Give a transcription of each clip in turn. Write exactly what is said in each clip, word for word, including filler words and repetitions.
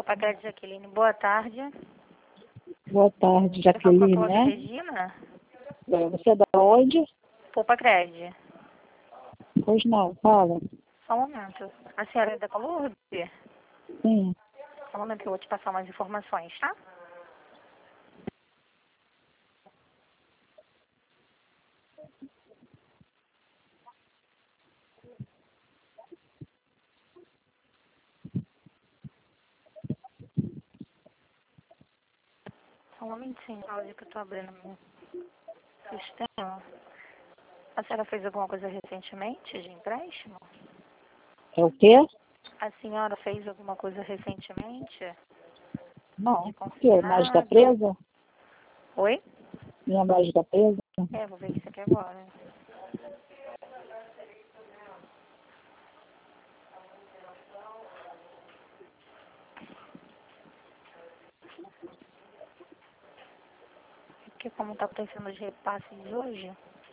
Pagade Jaqueline, boa tarde. Boa tarde, Eu falo com a Jaqueline, Cláudia né? Regina? É, você é da onde? Poupa Cred. Pois não, fala. Só um momento. A senhora é da Colurde? Sim. Só um momento que eu vou te passar umas informações, tá? Só um momentinho, Cláudia, que eu tô abrindo meu sistema. A senhora fez alguma coisa recentemente de empréstimo? É o quê? A senhora fez alguma coisa recentemente? Não. De O quê? Imagem da consignado? presa? Oi? Minha imagem da presa? É, vou ver isso aqui agora. Porque como tá acontecendo os repasses hoje,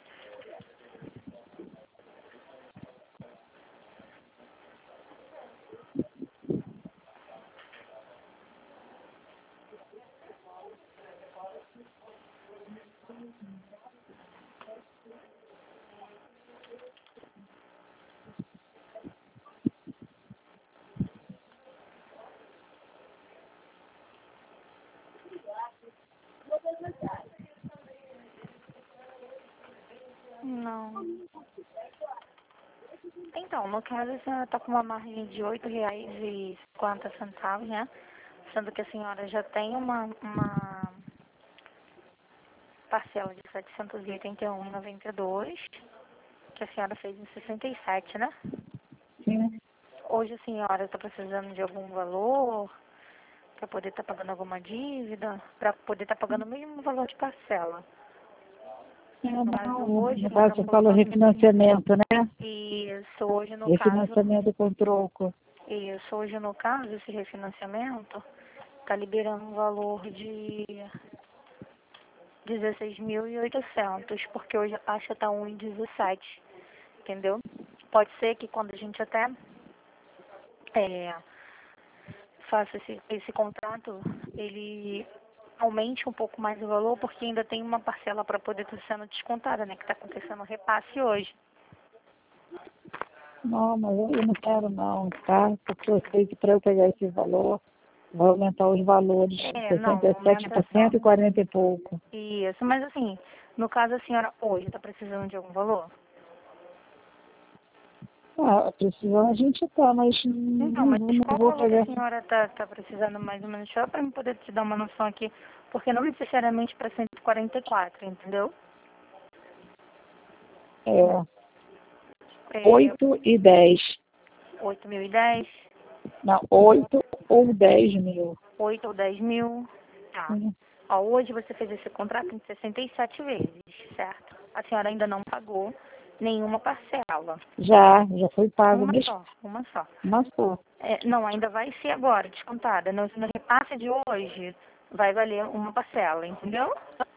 não. Então, no caso, a senhora está com uma margem de oito reais e cinquenta centavos, né? Sendo que a senhora já tem uma, uma parcela de setecentos e oitenta e um reais e noventa e dois centavos, que a senhora fez em sessenta e sete, né? Sim. Hoje a senhora está precisando de algum valor para poder estar pagando alguma dívida, para poder estar pagando o mesmo valor de parcela. É, No caso, não, hoje no não está caso você fala faltando. refinanciamento, né? Isso, hoje no caso. Refinanciamento com troco. Isso, hoje no caso, esse refinanciamento está liberando um valor de dezesseis mil e oitocentos, porque hoje a taxa está um vírgula dezessete, entendeu? Pode ser que quando a gente até é, faça esse, esse contrato, ele aumente um pouco mais o valor, porque ainda tem uma parcela para poder estar sendo descontada, né? Que está acontecendo o repasse hoje. Não, mas eu não quero não, tá? Porque eu sei que para eu pegar esse valor, vai aumentar os valores de É, não, sessenta e sete aumenta por cento e quarenta e pouco. isso. Mas assim, no caso a senhora hoje está precisando de algum valor? Ah, precisando a gente tá, mas Então, não, mas não qual o vou valor que a pegar. senhora está tá tá precisando mais ou menos? Só para eu poder te dar uma noção aqui, porque não necessariamente para cento e quarenta e quatro, entendeu? É, É, oito e dez. oito mil e dez, Não, oito ou dez mil. oito ou dez mil. Tá. Sim. Ó, hoje você fez esse contrato em sessenta e sete vezes, certo? A senhora ainda não pagou nenhuma parcela. Já, já foi pago Uma mês, só, uma só. uma só. É, não, ainda vai ser agora, descontada. No, no repasse de hoje, vai valer uma parcela, entendeu?